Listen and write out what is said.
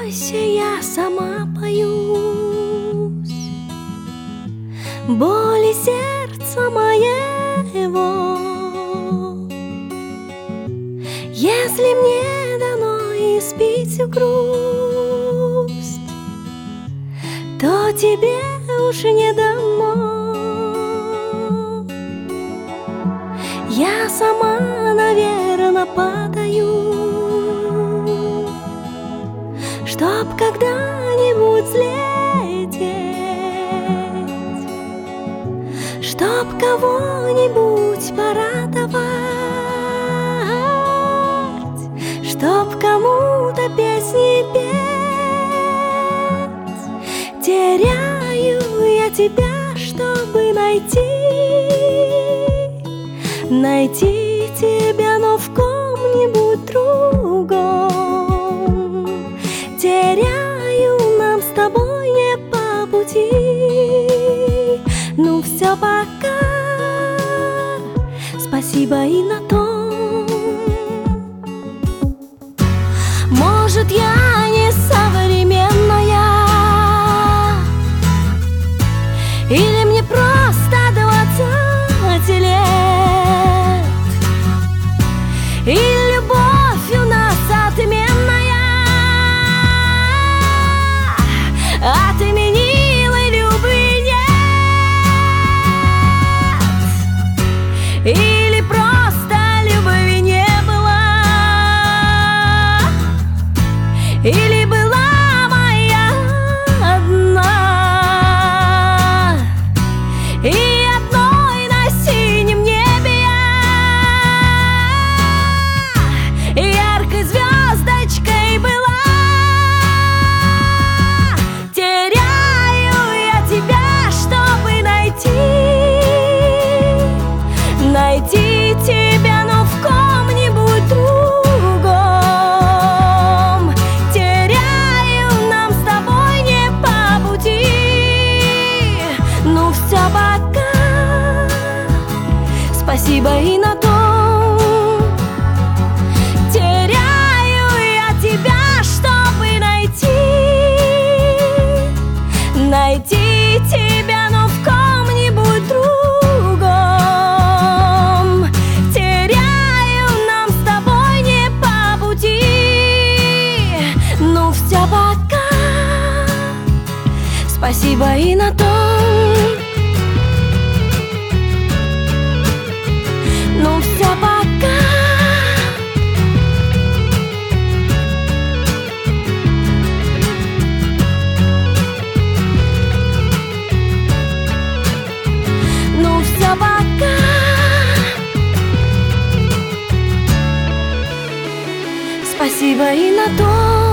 бойся, я сама боюсь боли сердца моего. Если мне дано испить всю грусть, то тебе уж не дано. Я сама, наверно, падаю, чтоб когда-нибудь взлететь, чтоб кого-нибудь порадовать, чтоб кому-то песни петь. Теряю я тебя, чтобы найти тебя, но в ком-нибудь другом. Теряю, нам с тобой не по пути. Ну все, пока, спасибо и на том. Может, я не современная, или мне просто 20 лет, и любовь у нас отменная, отменила любви нет, или просто любви не было, или была моя одна, и одной на синем небе я яркой звездочкой была. Теряю я тебя, чтобы найти тебя, но в ком-нибудь другом. Теряю, нам с тобой не по пути. Ну все, пока, спасибо и на том. Теряю я тебя, чтобы найти тебя, но в ком-нибудь другом. Теряю, нам с тобой не по пути. Ну все, пока, спасибо и на том. Ну все, пока, ну все, пока, спасибо и на том.